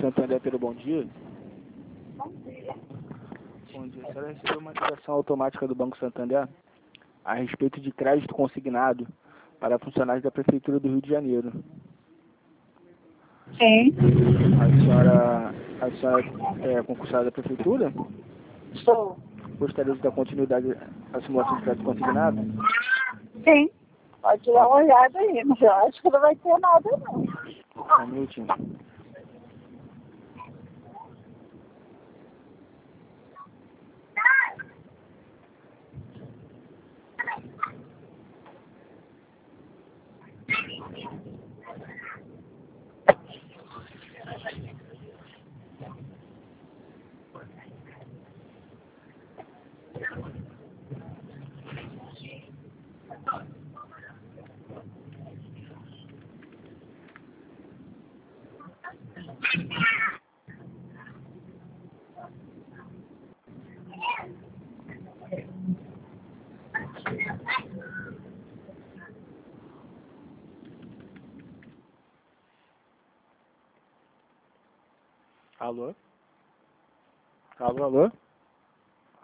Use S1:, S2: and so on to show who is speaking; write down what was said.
S1: Santander, pelo bom dia.
S2: Bom dia.
S1: Bom dia. A senhora recebeu uma ligação automática do Banco Santander a respeito de crédito consignado para funcionários da Prefeitura do Rio de Janeiro.
S2: Sim.
S1: A senhora é concursada da Prefeitura?
S2: Sou.
S1: Gostaria de dar continuidade à simulação de crédito consignado?
S2: Sim. Pode dar uma olhada aí, mas eu acho que não vai ter nada, não.
S1: Só um minutinho. Alô? Alô?